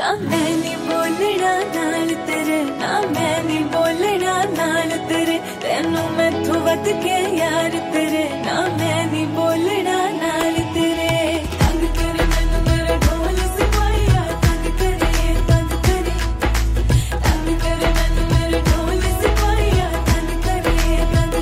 ना मैं नहीं बोलना नाल तेरे, ना मैं नहीं बोलना नाल तेरे, तेनू मैथों वध के यार तेरे, ना मैं नहीं बोलना नाल